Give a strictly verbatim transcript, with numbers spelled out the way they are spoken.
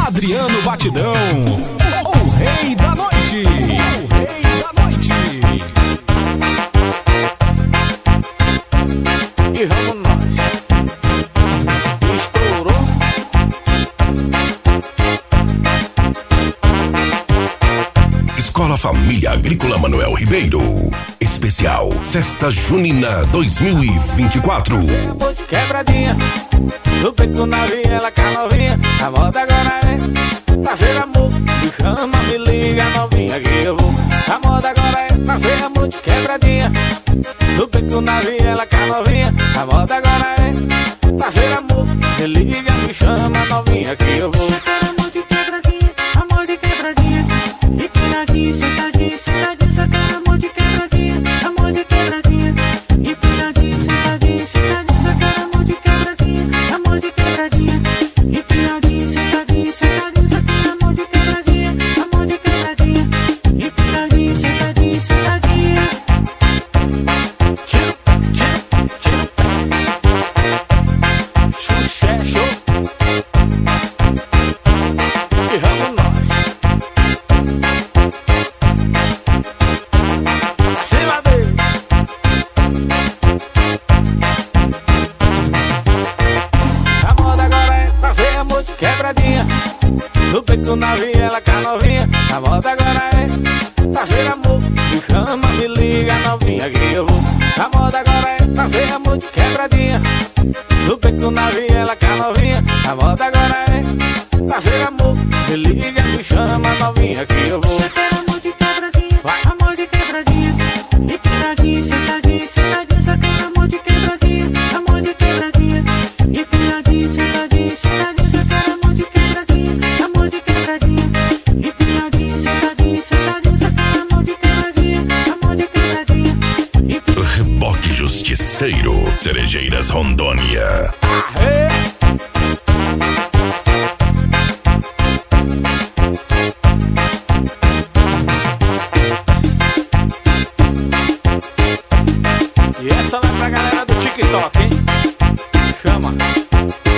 Adriano Batidão, o, o rei da noite. O rei da noite. E vamos nós. Estourou. Escola Família Agrícola Manuel Ribeiro. Especial Festa Junina dois mil e vinte e quatro. Quebradinha, do peito na viela, com a novinha. A moda agora é fazer amor. Me chama, me liga, novinha, que eu vou. A moda agora é fazer amor de quebradinha, do peito na viela, com a novinha. A moda agora é fazer amor. Me liga, me chama, novinha, que eu vou. Amor de quebradinha, amor de quebradinha. Empinadinho, sentadinho, sentadinho, sacar amor de quebradinha, amor de quebradinha. Empinadinho, sentadinho, sentadinho, sacar amor de quebradinha, amor de quebradinha. Empinadinho, sentadinho, sentadinho, sacar amor de quebradinha, amor de quebradinha. Empinadinho, sentadinho, sentadinha. Tiro, tiro, tiro. Xuxé, show. E vamos nós. Acima dele. A moda agora é fazer amor de quebradinha, do peito na viela, com a novinha. A moda agora é fazer amor. Me chama, me liga, novinha, que eu vou. A moda agora é fazer amor de quebradinha, do peito na viela, com a novinha. A moda agora é fazer amor. Me liga, me chama, novinha, que eu vou. Amor de quebradinha, Vai. amor de quebradinha. Empinadinho, sentadinho, sentadinho, sacar amor de quebradinha, amor de quebradinha. Empinadinho, sentadinho, sentadinho, sacar amor de quebradinha, amor de quebradinha. Empinadinho, sentadinho, sentadinho, sacar amor de quebradinha, amor de quebradinha. Reboque Justiceiro, Cerejeiras Rondônia. Aê! E essa vai pra galera do TikTok, hein? Chama.